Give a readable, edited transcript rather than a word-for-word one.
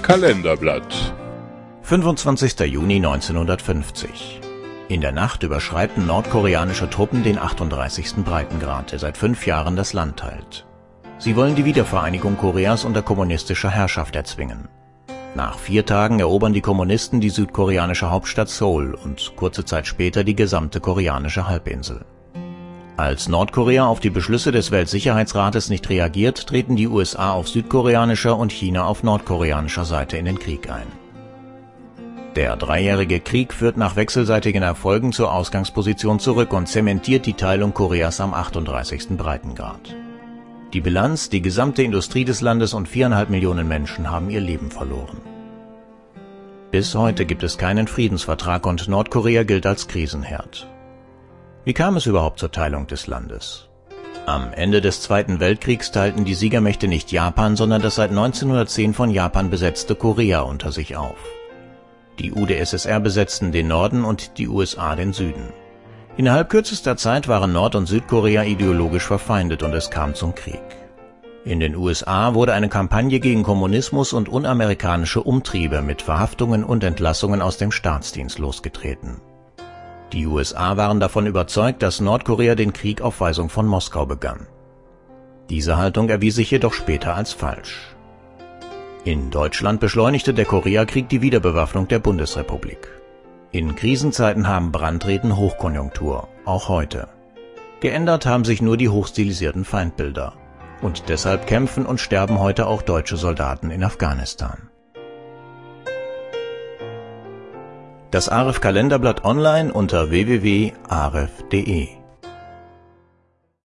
Kalenderblatt. 25. Juni 1950. In der Nacht überschreiten nordkoreanische Truppen den 38. Breitengrad, der seit 5 Jahren das Land teilt. Sie wollen die Wiedervereinigung Koreas unter kommunistischer Herrschaft erzwingen. Nach 4 Tagen erobern die Kommunisten die südkoreanische Hauptstadt Seoul und kurze Zeit später die gesamte koreanische Halbinsel. Als Nordkorea auf die Beschlüsse des Weltsicherheitsrates nicht reagiert, treten die USA auf südkoreanischer und China auf nordkoreanischer Seite in den Krieg ein. Der 3-jährige Krieg führt nach wechselseitigen Erfolgen zur Ausgangsposition zurück und zementiert die Teilung Koreas am 38. Breitengrad. Die Bilanz: die gesamte Industrie des Landes und 4,5 Millionen Menschen haben ihr Leben verloren. Bis heute gibt es keinen Friedensvertrag und Nordkorea gilt als Krisenherd. Wie kam es überhaupt zur Teilung des Landes? Am Ende des Zweiten Weltkriegs teilten die Siegermächte nicht Japan, sondern das seit 1910 von Japan besetzte Korea unter sich auf. Die UdSSR besetzten den Norden und die USA den Süden. Innerhalb kürzester Zeit waren Nord- und Südkorea ideologisch verfeindet und es kam zum Krieg. In den USA wurde eine Kampagne gegen Kommunismus und unamerikanische Umtriebe mit Verhaftungen und Entlassungen aus dem Staatsdienst losgetreten. Die USA waren davon überzeugt, dass Nordkorea den Krieg auf Weisung von Moskau begann. Diese Haltung erwies sich jedoch später als falsch. In Deutschland beschleunigte der Koreakrieg die Wiederbewaffnung der Bundesrepublik. In Krisenzeiten haben Brandreden Hochkonjunktur, auch heute. Geändert haben sich nur die hochstilisierten Feindbilder. Und deshalb kämpfen und sterben heute auch deutsche Soldaten in Afghanistan. Das AREF Kalenderblatt online unter www.aref.de